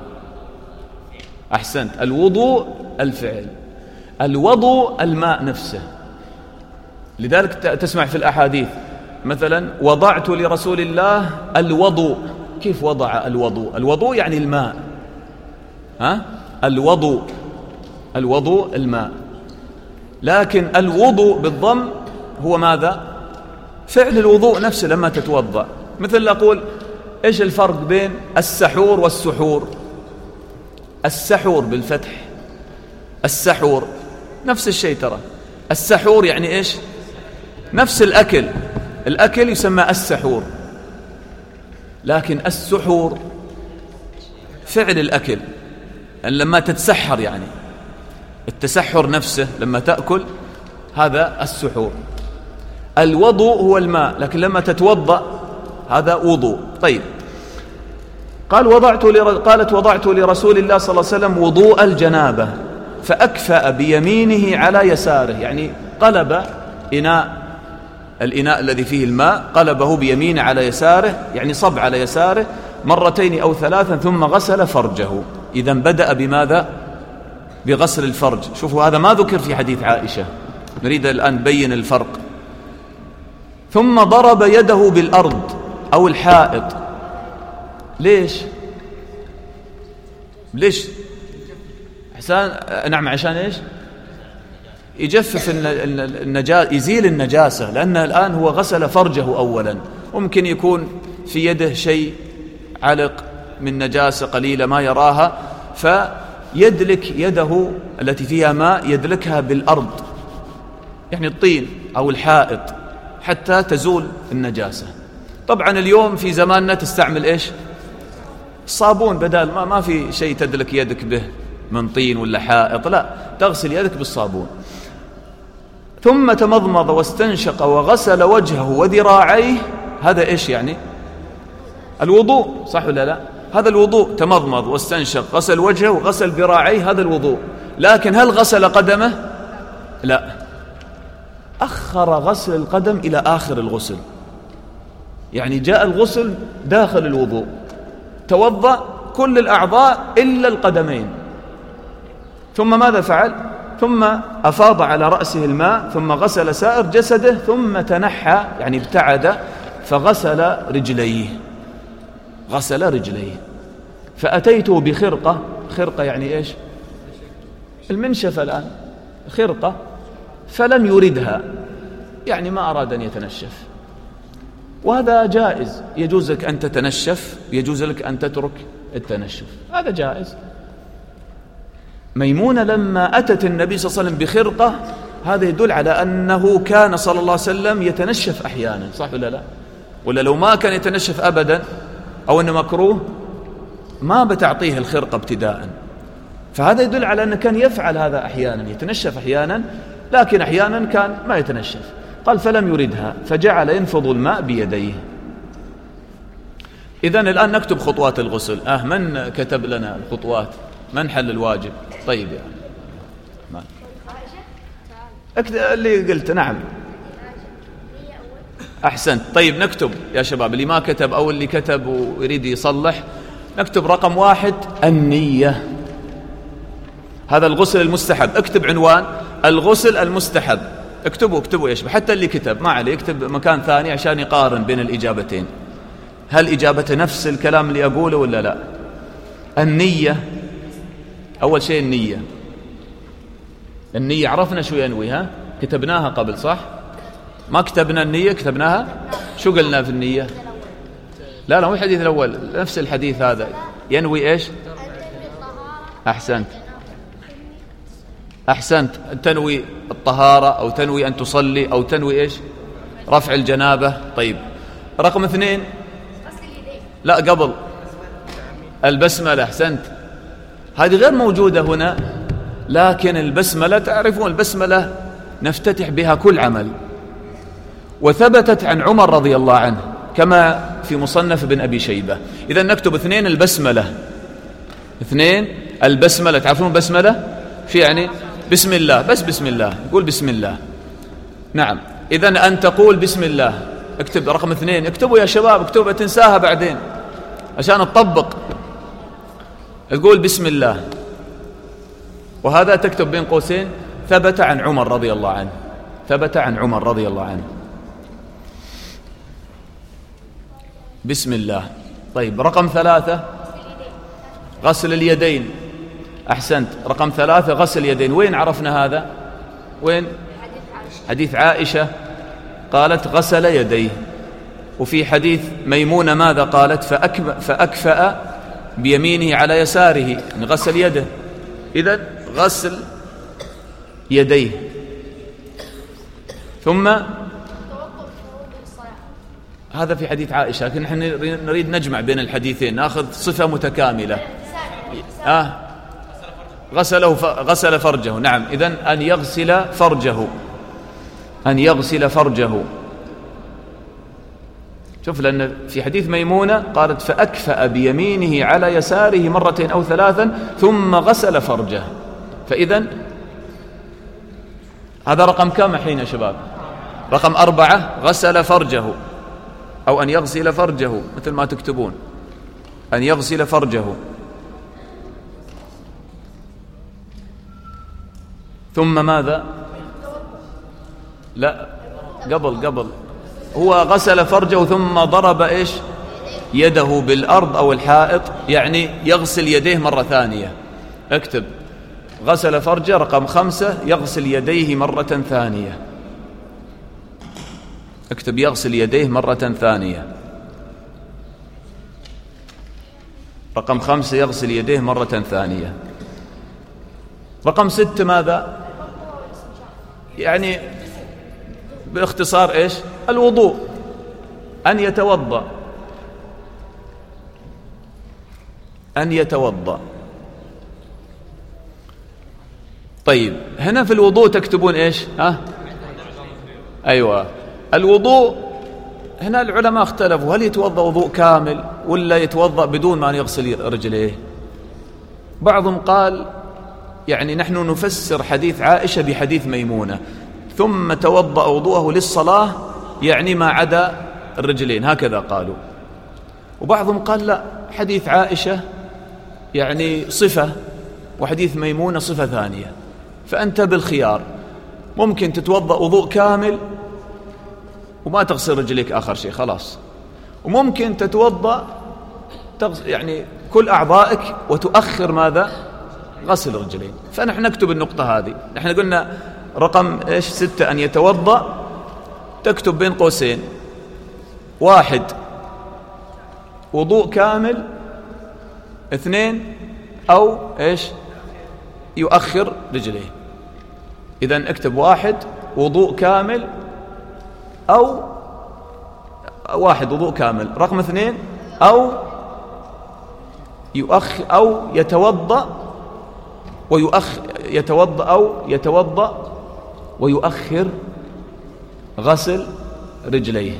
Speaker 2: أحسنت. الوضوء الفعل، الوضوء الماء نفسه. لذلك تسمع في الأحاديث مثلا وضعت لرسول الله الوضوء. كيف وضع الوضوء؟ الوضوء يعني الماء، ها؟ الوضوء، الوضوء الماء، لكن الوضوء بالضم هو ماذا؟ فعل الوضوء نفسه لما تتوضأ. مثل أقول إيش الفرق بين السحور والسحور؟ السحور بالفتح، السحور نفس الشيء ترى. السحور يعني إيش؟ نفس الأكل، الأكل يسمى السحور، لكن السحور فعل الأكل، يعني لما تتسحر، يعني التسحر نفسه لما تأكل، هذا السحور. الوضوء هو الماء، لكن لما تتوضأ هذا وضوء. طيب، قال وضعت لر... قالت وضعت لرسول الله صلى الله عليه وسلم وضوء الجنابة فأكفأ بيمينه على يساره، يعني قلب إناء، الإناء الذي فيه الماء قلبه بيمينه على يساره، يعني صب على يساره مرتين أو ثلاثا ثم غسل فرجه. إذن بدأ بماذا؟ بغسل الفرج. شوفوا هذا ما ذكر في حديث عائشة، نريد الآن نبين الفرق. ثم ضرب يده بالأرض أو الحائط. ليش؟ ليش؟ حسان نعم، عشان إيش؟ يجفف النجاسة، يزيل النجاسة، لأن الآن هو غسل فرجه أولا، ممكن يكون في يده شيء علق من نجاسة قليلة ما يراها، فيدلك يده التي فيها ماء يدلكها بالأرض، يعني الطين أو الحائط، حتى تزول النجاسة. طبعا اليوم في زماننا تستعمل إيش؟ صابون، بدل ما ما في شيء تدلك يدك به من طين ولا حائط، لا، تغسل يدك بالصابون. ثم تمضمض واستنشق وغسل وجهه وذراعيه. هذا إيش يعني؟ الوضوء، صح ولا لا؟ هذا الوضوء، تمضمض واستنشق غسل وجهه وغسل ذراعيه، هذا الوضوء. لكن هل غسل قدمه؟ لا، أخر غسل القدم إلى آخر الغسل، يعني جاء الغسل داخل الوضوء، توضأ كل الأعضاء إلا القدمين. ثم ماذا فعل؟ ثم أفاض على رأسه الماء ثم غسل سائر جسده ثم تنحى، يعني ابتعد، فغسل رجليه، غسل رجليه. فأتيته بخرقة، خرقة يعني إيش؟ المنشفة الآن، خرقة، فلم يردها، يعني ما أراد أن يتنشف. وهذا جائز، يجوز لك أن تتنشف، يجوز لك أن تترك التنشف، هذا جائز. ميمونة لما أتت النبي صلى الله عليه وسلم بخرقة، هذا يدل على أنه كان صلى الله عليه وسلم يتنشف أحيانا، صح ولا لا؟ ولا لو ما كان يتنشف أبدا أو أنه مكروه ما بتعطيه الخرقة ابتداء. فهذا يدل على أنه كان يفعل هذا أحيانا، يتنشف أحيانا، لكن أحيانا كان ما يتنشف. قال فلم يردها فجعل ينفض الماء بيديه. إذن الآن نكتب خطوات الغسل. أه من كتب لنا الخطوات؟ من حل الواجب؟ طيب يعني ما. اللي قلت نعم، أحسنت. طيب نكتب يا شباب، اللي ما كتب أو اللي كتب ويريد يصلح، نكتب رقم واحد النية. هذا الغسل المستحب. اكتب عنوان الغسل المستحب، اكتبوا اكتبوا يا شباب، حتى اللي كتب ما عليه يكتب مكان ثاني عشان يقارن بين الإجابتين، هل إجابته نفس الكلام اللي أقوله ولا لا. النية أول شيء، النية النية عرفنا شو ينوي، ها كتبناها قبل صح؟ ما كتبنا النية، كتبناها. شو قلنا في النية؟ لا لا مو الحديث الأول، نفس الحديث هذا. ينوي إيش؟ أحسنت أحسنت تنوي الطهارة أو تنوي أن تصلي أو تنوي إيش؟ رفع الجنابة. طيب رقم اثنين، لا قبل البسملة. أحسنت، هذه غير موجودة هنا، لكن البسملة تعرفون البسملة نفتتح بها كل عمل، وثبتت عن عمر رضي الله عنه كما في مصنف ابن أبي شيبة. إذا نكتب اثنين البسملة، اثنين البسملة. تعرفون البسملة في يعني بسم الله، بس بسم الله، قول بسم الله. نعم، إذا أن تقول بسم الله. اكتب رقم اثنين، اكتبوا يا شباب، اكتبوا تنساها بعدين عشان تطبق. تقول بسم الله، وهذا تكتب بين قوسين ثبت عن عمر رضي الله عنه، ثبت عن عمر رضي الله عنه. بسم الله. طيب رقم ثلاثة غسل اليدين. أحسنت، رقم ثلاثة غسل اليدين. وين عرفنا هذا؟ وين؟ حديث عائشة قالت غسل يديه. وفي حديث ميمونة ماذا قالت؟ فأكفأ بيمينه على يساره، يعني غسل يده. إذن غسل يديه. ثم هذا في حديث عائشة، لكن نحن نريد نجمع بين الحديثين، نأخذ صفة متكاملة. آه غسله ف... غسل فرجه. نعم، إذن أن يغسل فرجه، أن يغسل فرجه. شوف، لأن في حديث ميمونة قالت فأكفأ بيمينه على يساره مرتين أو ثلاثا ثم غسل فرجه. فإذن هذا رقم كم حين يا شباب؟ رقم أربعة غسل فرجه، أو أن يغسل فرجه مثل ما تكتبون، أن يغسل فرجه. ثم ماذا؟ لا قبل قبل هو غسل فرجه ثم ضرب إيش؟ يده بالأرض أو الحائط، يعني يغسل يديه مرة ثانية. اكتب غسل فرجه. رقم خمسة يغسل يديه مرة ثانية. اكتب يغسل يديه مرة ثانية. رقم خمسة يغسل يديه مرة ثانية. رقم ستة ماذا؟ يعني باختصار إيش؟ الوضوء، أن يتوضأ، أن يتوضأ. طيب هنا في الوضوء تكتبون إيش؟ ها؟ أيوة، الوضوء هنا العلماء اختلفوا، هل يتوضأ وضوء كامل ولا يتوضأ بدون ما يغسل رجليه؟ بعضهم قال يعني نحن نفسر حديث عائشة بحديث ميمونة، ثم توضأ وضوءه للصلاة، يعني ما عدا الرجلين، هكذا قالوا. وبعضهم قال لا، حديث عائشة يعني صفة وحديث ميمونة صفة ثانية، فأنت بالخيار، ممكن تتوضأ وضوء كامل وما تغسل رجليك آخر شيء خلاص، وممكن تتوضأ يعني كل أعضائك وتؤخر ماذا؟ غسل الرجلين. فنحن نكتب النقطة هذه. نحن قلنا رقم إيش؟ ستة أن يتوضأ، تكتب بين قوسين واحد وضوء كامل، اثنين أو إيش؟ يؤخر رجليه. إذن اكتب واحد وضوء كامل، أو واحد وضوء كامل، رقم اثنين أو يؤخر أو يتوضأ ويؤخر يتوضأ أو يتوضأ ويؤخر غسل رجليه.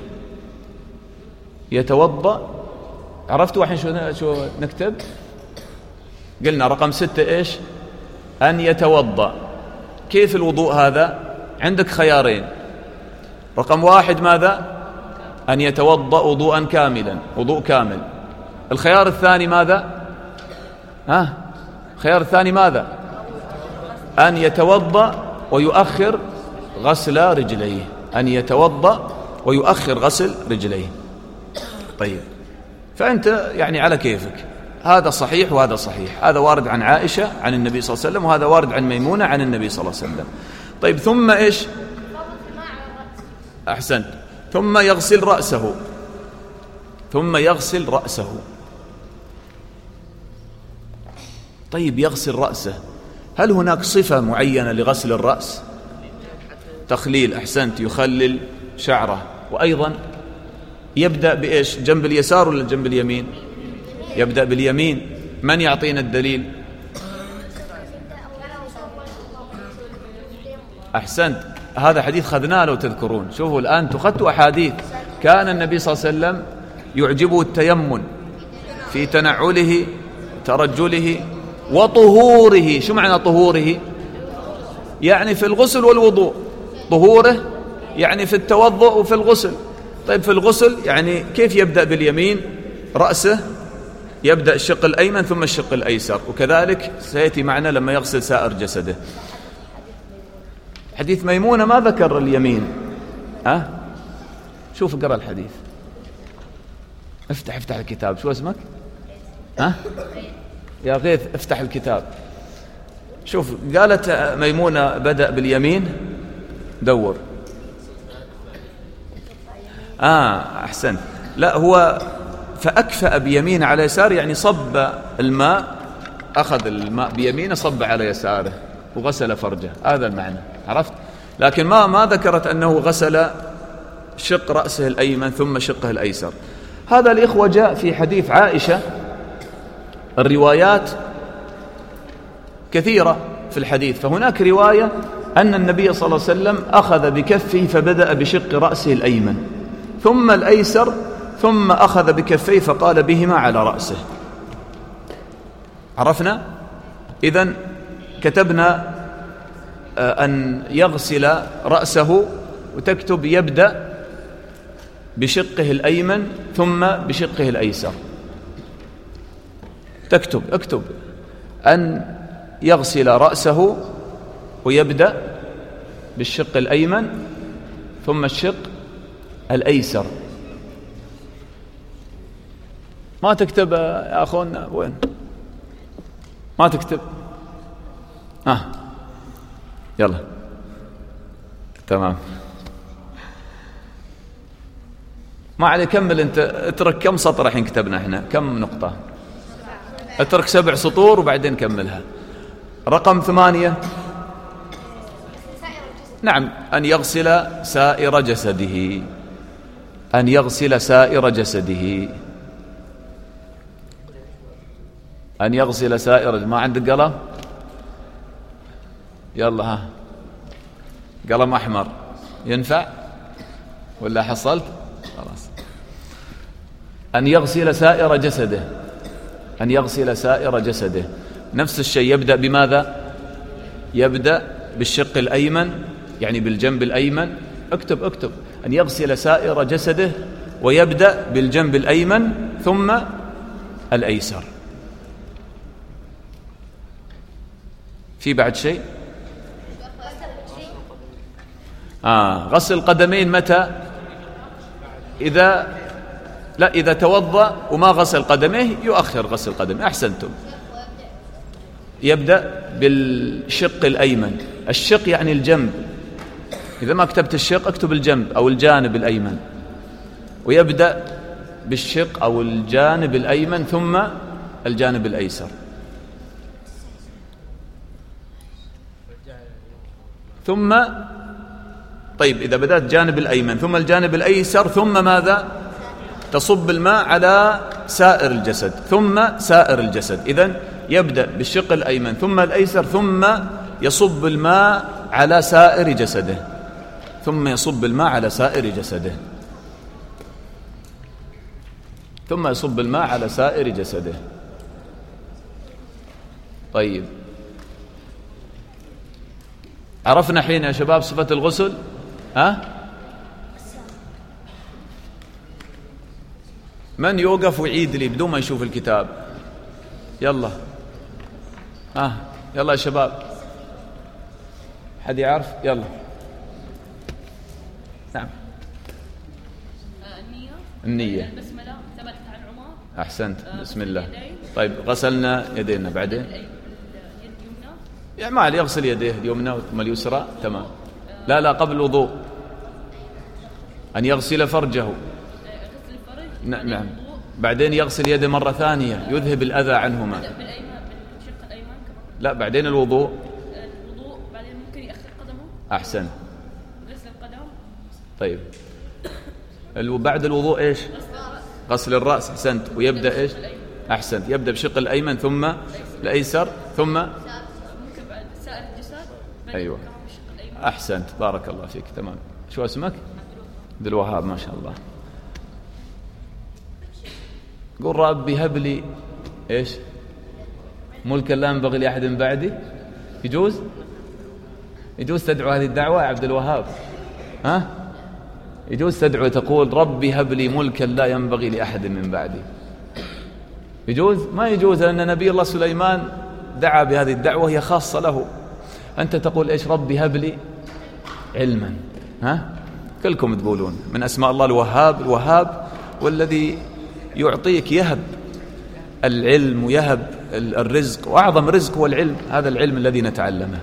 Speaker 2: يتوضأ. عرفتوا الحين شو شو نكتب؟ قلنا رقم ستة إيش؟ أن يتوضأ. كيف الوضوء هذا؟ عندك خيارين. رقم واحد ماذا؟ أن يتوضأ وضوءا كاملا، وضوء كامل. الخيار الثاني ماذا؟ ها؟ الخيار الثاني ماذا؟ أن يتوضأ ويؤخر غسل رجليه، أن يتوضأ ويؤخر غسل رجليه. طيب، فأنت يعني على كيفك، هذا صحيح وهذا صحيح، هذا وارد عن عائشة عن النبي صلى الله عليه وسلم، وهذا وارد عن ميمونة عن النبي صلى الله عليه وسلم. طيب، ثم إيش؟ أحسنت. ثم يغسل رأسه، ثم يغسل رأسه. طيب، يغسل رأسه، هل هناك صفة معينة لغسل الرأس؟ تخليل، أحسنت، يخلل شعره. وأيضا يبدأ بإيش؟ جنب اليسار ولا جنب اليمين؟ يبدأ باليمين. من يعطينا الدليل؟ أحسنت، هذا حديث خذناه لو تذكرون. شوفوا الآن تخطوا أحاديث. كان النبي صلى الله عليه وسلم يعجبه التيمن في تنعله ترجله وطهوره. شو معنى طهوره؟ يعني في الغسل والوضوء. طهوره يعني في التوضؤ وفي الغسل. طيب، في الغسل يعني كيف يبدأ باليمين؟ رأسه يبدأ الشق الأيمن ثم الشق الأيسر، وكذلك سيأتي معنا لما يغسل سائر جسده. حديث ميمونة ما ذكر اليمين. ها؟ شوف اقرأ الحديث، افتح افتح الكتاب. شو اسمك؟ ها؟ يا غيث افتح الكتاب. شوف، قالت ميمونة بدأ باليمين. دور. آه أحسن. لا، هو فأكفأ بيمين على يسار، يعني صب الماء، أخذ الماء بيمينه صب على يساره وغسل فرجه، هذا المعنى. عرفت؟ لكن ما ما ذكرت أنه غسل شق رأسه الأيمن ثم شقه الأيسر. هذا الإخوة جاء في حديث عائشة. الروايات كثيرة في الحديث، فهناك رواية أن النبي صلى الله عليه وسلم أخذ بكفه فبدأ بشق رأسه الأيمن ثم الأيسر، ثم أخذ بكفيه فقال بهما على رأسه. عرفنا؟ إذن كتبنا أن يغسل رأسه، وتكتب يبدأ بشقه الأيمن ثم بشقه الأيسر. تكتب اكتب أن يغسل رأسه ويبدأ بالشق الأيمن ثم الشق الأيسر. ما تكتب يا أخونا، وين؟ ما تكتب. ها آه. يلا تمام، ما عليه. كمل انت، اترك كم سطر الحين كتبنا احنا، كم نقطة؟ اترك سبع سطور وبعدين كملها. رقم ثمانية، نعم، أن يغسل سائر جسده، أن يغسل سائر جسده، أن يغسل سائر. ما عندك قلم؟ يلا ها، قلم أحمر ينفع ولا حصلت؟ خلاص. أن يغسل سائر جسده، أن يغسل سائر جسده. نفس الشيء، يبدأ بماذا؟ يبدأ بالشق الأيمن، يعني بالجنب الأيمن. اكتب اكتب أن يغسل سائر جسده ويبدأ بالجنب الأيمن ثم الأيسر. في بعد شيء؟ آه غسل القدمين متى؟ إذا لا إذا توضأ وما غسل قدميه يؤخر غسل قدميه. أحسنتم. يبدأ بالشق الأيمن. الشق يعني الجنب، إذا ما كتبت الشق اكتب الجنب أو الجانب الأيمن. ويبدأ بالشق أو الجانب الأيمن ثم الجانب الأيسر. ثم طيب، إذا بدأت جانب الأيمن ثم الجانب الأيسر، ثم ماذا؟ تصب الماء على سائر الجسد ثم سائر الجسد. إذن يبدأ بالشق الأيمن ثم الأيسر، ثم يصب الماء على سائر جسده، ثم يصب الماء على سائر جسده، ثم يصب الماء على سائر جسده. طيب، عرفنا حين يا شباب صفة الغسل؟ ها؟ من يوقف ويعيد لي بدون ما يشوف الكتاب؟ يلا آه يلا يا شباب، حد يعرف؟ يلا. نعم.
Speaker 4: النية.
Speaker 2: النية.
Speaker 4: البسملة ثبتت عن عمر.
Speaker 2: أحسنت. بسم الله. طيب غسلنا يدينا بعدين؟
Speaker 4: اليد اليمنى.
Speaker 2: يعني ما عليه، يغسل يديه اليمنى ثم اليسرى. تمام. لا لا قبل الوضوء أن يغسل فرجه.
Speaker 4: غسل الفرج.
Speaker 2: نعم نعم. بعدين يغسل يده مرة ثانية يذهب الأذى عنهما.
Speaker 4: بالأيمن بالشق الأيمن كمان.
Speaker 2: لا بعدين الوضوء.
Speaker 4: الوضوء بعدين ممكن يأخر قدمه.
Speaker 2: أحسن.
Speaker 4: غسل القدم.
Speaker 2: طيب بعد الوضوء إيش؟ غسل الرأس. أحسنت. ويبدأ إيش؟ أحسنت. يبدأ بشق الأيمن ثم الأيسر ثم
Speaker 4: ممكن بعد سائر الجسد.
Speaker 2: أيوة أحسنت. بارك الله فيك. تمام. شو اسمك؟ عبد الوهاب. ما شاء الله. قل ربي هب لي إيش؟ ملكا لا ينبغي لأحد من بعدي. يجوز؟ يجوز تدعو هذه الدعوة يا عبد الوهاب؟ ها؟ يجوز تدعو تقول ربي هب لي ملكا لا ينبغي لأحد من بعدي؟ يجوز؟ ما يجوز، لأن نبي الله سليمان دعا بهذه الدعوة هي خاصة له. أنت تقول إيش؟ ربي هب لي علما. ها؟ كلكم تقولون من أسماء الله الوهاب. الوهاب والذي يعطيك، يهب العلم ويهب الرزق، وأعظم رزق هو العلم، هذا العلم الذي نتعلمه.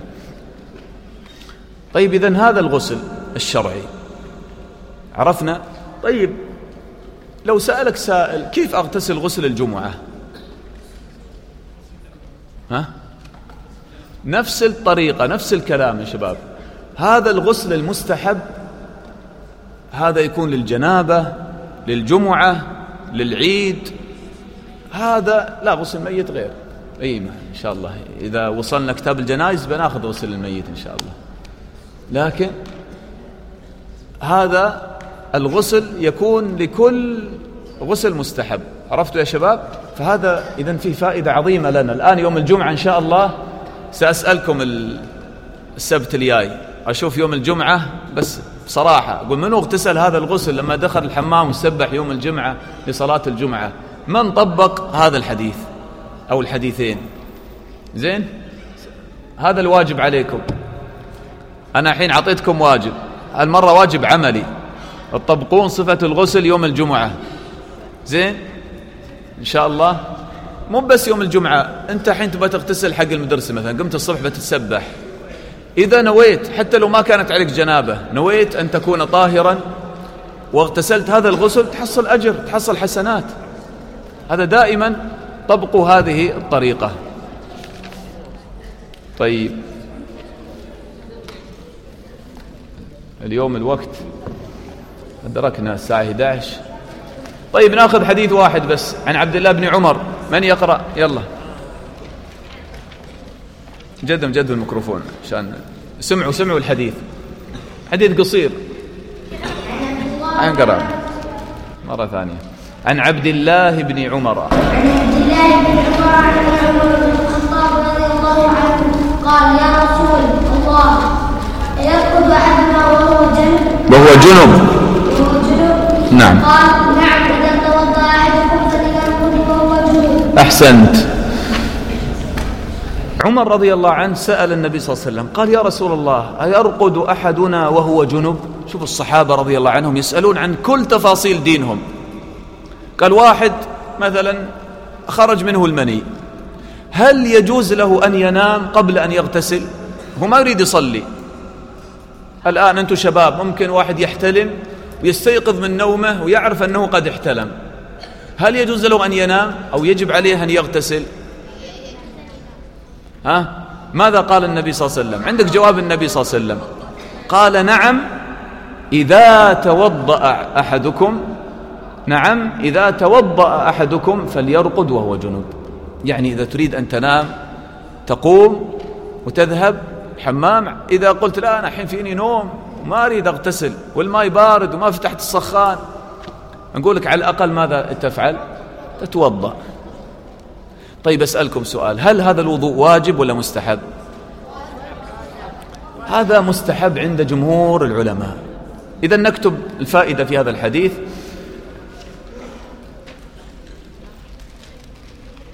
Speaker 2: طيب إذن هذا الغسل الشرعي عرفنا. طيب لو سألك سائل كيف أغتسل غسل الجمعة؟ ها؟ نفس الطريقة نفس الكلام يا شباب. هذا الغسل المستحب هذا يكون للجنابة، للجمعة، للعيد. هذا لا، غسل الميت غير. أي ما إن شاء الله إذا وصلنا كتاب الجنائز بناخذ غسل الميت إن شاء الله. لكن هذا الغسل يكون لكل غسل مستحب. عرفتوا يا شباب؟ فهذا إذن فيه فائدة عظيمة لنا. الآن يوم الجمعة إن شاء الله سأسألكم السبت الجاي، أشوف يوم الجمعة بس بصراحة أقول من اغتسل هذا الغسل لما دخل الحمام وسبح يوم الجمعة لصلاة الجمعة؟ من طبق هذا الحديث أو الحديثين؟ زين، هذا الواجب عليكم. أنا الحين أعطيتكم واجب، المرة واجب عملي، تطبقون صفة الغسل يوم الجمعة. زين إن شاء الله. مو بس يوم الجمعة، أنت الحين تبغى تغتسل حق المدرسة مثلا، قمت الصبح بتتسبح، إذا نويت حتى لو ما كانت عليك جنابة، نويت أن تكون طاهرا واغتسلت هذا الغسل، تحصل أجر، تحصل حسنات. هذا دائما طبقوا هذه الطريقة. طيب اليوم الوقت أدركنا الساعة إحدى عشر. طيب ناخذ حديث واحد بس عن عبد الله بن عمر. من يقرأ؟ يلا جدم جد الميكروفون عشان سمعوا سمعوا الحديث. حديث قصير. انقرأ مرة ثانية. عن عبد الله بن عمر
Speaker 5: عن عبد الله بن عمر عن عمر بن الخطاب رضي الله عنه قال يا رسول الله يرقد أحدنا وهو جنب
Speaker 2: وهو جنب
Speaker 5: وهو جنب
Speaker 2: نعم.
Speaker 5: قال نعم إذا توضأ أحدكم فليرقد وهو جنب.
Speaker 2: أحسنت. عمر رضي الله عنه سأل النبي صلى الله عليه وسلم قال يا رسول الله أيرقد أحدنا وهو جنب؟ شوف الصحابة رضي الله عنهم يسألون عن كل تفاصيل دينهم. قال واحد مثلا خرج منه المني، هل يجوز له أن ينام قبل أن يغتسل؟ هو ما يريد يصلي. الآن أنتم شباب ممكن واحد يحتلم ويستيقظ من نومه ويعرف أنه قد احتلم، هل يجوز له أن ينام أو يجب عليه أن يغتسل؟ ها؟ ماذا قال النبي صلى الله عليه وسلم؟ عندك جواب النبي صلى الله عليه وسلم. قال نعم إذا توضأ أحدكم نعم إذا توضأ أحدكم فليرقد وهو جنوب. يعني إذا تريد أن تنام تقوم وتذهب الحمام، إذا قلت لا أنا الحين فيني نوم وما أريد أغتسل والماء بارد وما فتحت السخان، نقول لك على الأقل ماذا تفعل؟ تتوضأ. طيب أسألكم سؤال، هل هذا الوضوء واجب ولا مستحب؟ هذا مستحب عند جمهور العلماء. إذا نكتب الفائدة في هذا الحديث.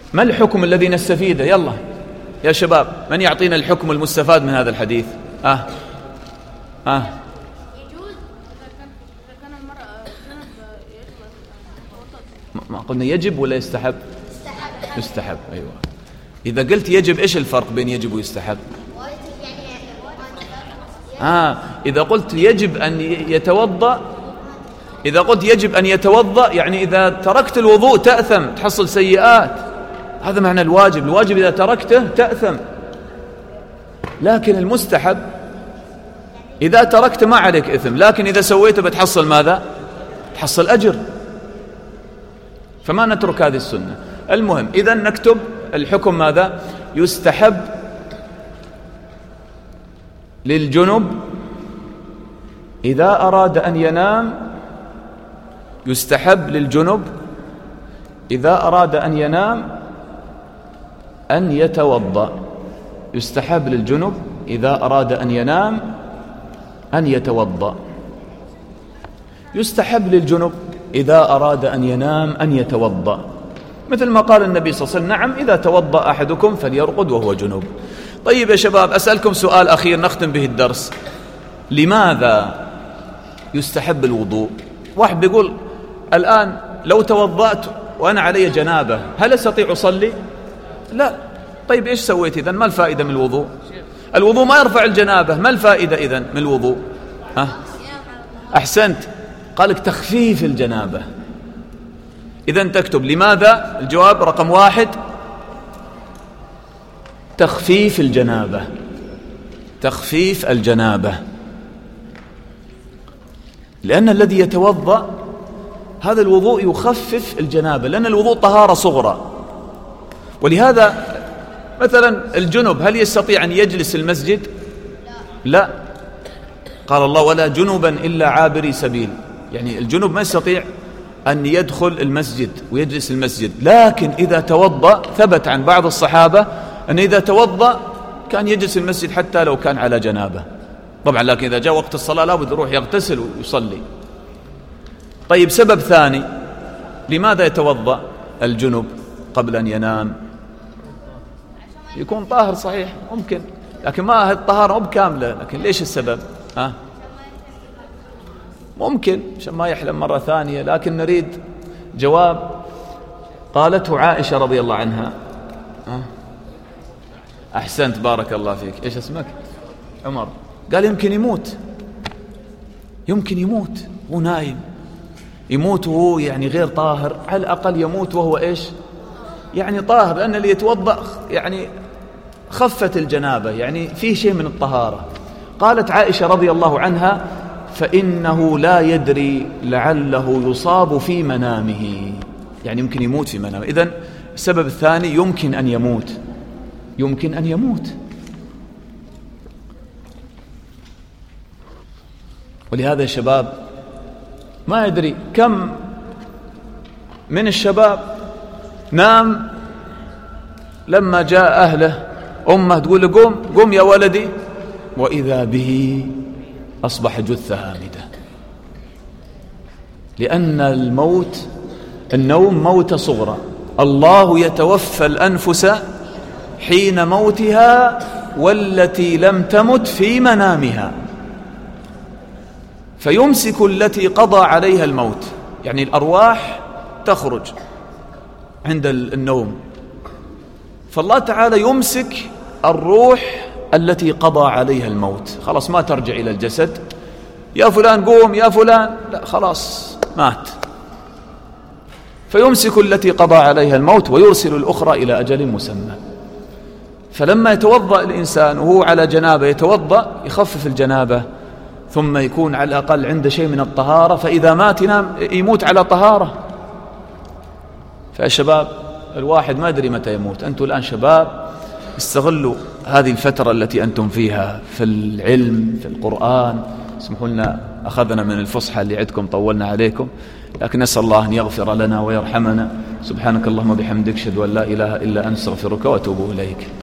Speaker 2: ما الحكم الذي نستفيده؟ يلا يا شباب، من يعطينا الحكم المستفاد من هذا الحديث؟ آه آه
Speaker 4: يجوز إذا كان إذا كان المرأة جنب يجوز.
Speaker 2: ما قلنا يجب ولا يستحب؟ يستحب. أيوة. إذا قلت يجب إيش الفرق بين يجب ويستحب؟ آه إذا قلت يجب أن يتوضأ، إذا قلت يجب أن يتوضأ يعني إذا تركت الوضوء تأثم، تحصل سيئات، هذا معنى الواجب. الواجب إذا تركته تأثم، لكن المستحب إذا تركت ما عليك إثم، لكن إذا سويته بتحصل ماذا؟ تحصل أجر. فما نترك هذه السنة. المهم إذا نكتب الحكم ماذا؟ يستحب للجنب إذا أراد أن ينام، يستحب للجنب إذا أراد أن ينام أن يتوضأ. يستحب للجنب إذا أراد أن ينام أن يتوضأ. يستحب للجنب إذا أراد أن ينام أن يتوضأ، مثل ما قال النبي صلى الله عليه وسلم: نعم إذا توضأ أحدكم فليرقد وهو جنوب. طيب يا شباب، أسألكم سؤال أخير نختم به الدرس: لماذا يستحب الوضوء؟ واحد بيقول الآن لو توضأت وأنا علي جنابة هل أستطيع أصلي؟ لا. طيب إيش سويت إذن؟ ما الفائدة من الوضوء؟ الوضوء ما يرفع الجنابة، ما الفائدة إذن من الوضوء؟ ها؟ أحسنت، قالك تخفيف الجنابة. إذن تكتب لماذا؟ الجواب رقم واحد تخفيف الجنابة. تخفيف الجنابة، لأن الذي يتوضأ هذا الوضوء يخفف الجنابة، لأن الوضوء طهارة صغرى. ولهذا مثلا الجنب هل يستطيع أن يجلس المسجد؟ لا. قال الله: ولا جنبا إلا عابري سبيل، يعني الجنب ما يستطيع أن يدخل المسجد ويجلس المسجد. لكن إذا توضأ ثبت عن بعض الصحابة أن إذا توضأ كان يجلس المسجد حتى لو كان على جنابه. طبعا لكن إذا جاء وقت الصلاة لابد يروح يغتسل ويصلي. طيب سبب ثاني، لماذا يتوضأ الجنب قبل أن ينام؟ يكون طاهر، صحيح ممكن، لكن ما الطهارة مو بكاملة. لكن ليش السبب؟ ها؟ ممكن عشان ما يحلم مرة ثانية، لكن نريد جواب. قالته عائشة رضي الله عنها. ها؟ أحسنت، بارك الله فيك. إيش اسمك؟ عمر. قال يمكن يموت، يمكن يموت هو نايم، يموت وهو يعني غير طاهر، على الأقل يموت وهو إيش؟ يعني طاهر، لأن اللي يتوضأ يعني خفت الجنابة، يعني فيه شيء من الطهارة. قالت عائشة رضي الله عنها: فإنه لا يدري لعله يصاب في منامه، يعني يمكن يموت في منامه. إذن السبب الثاني يمكن أن يموت، يمكن أن يموت. ولهذا يا شباب ما يدري كم من الشباب نام لما جاء أهله أمه تقول له: قم قم يا ولدي، وإذا به أصبح جثة هامدة. لأن الموت، النوم موتة صغرى. الله يتوفى الأنفس حين موتها والتي لم تمت في منامها، فيمسك التي قضى عليها الموت، يعني الأرواح تخرج عند النوم، فالله تعالى يمسك الروح التي قضى عليها الموت، خلاص ما ترجع إلى الجسد. يا فلان قوم، يا فلان، لا خلاص مات. فيمسك التي قضى عليها الموت ويرسل الأخرى إلى أجل مسمى. فلما يتوضأ الإنسان وهو على جنابه يتوضأ يخفف الجنابة، ثم يكون على الأقل عنده شيء من الطهارة، فإذا مات ينام يموت على طهارة. فيا شباب الواحد ما يدري متى يموت. أنتم الآن شباب، استغلوا هذه الفترة التي أنتم فيها في العلم، في القرآن. اسمحوا لنا أخذنا من الفصحى اللي عندكم، طولنا عليكم، لكن نسأل الله أن يغفر لنا ويرحمنا. سبحانك اللهم وبحمدك، أشهد أن لا إله إلا أنت، أستغفرك وأتوب إليك.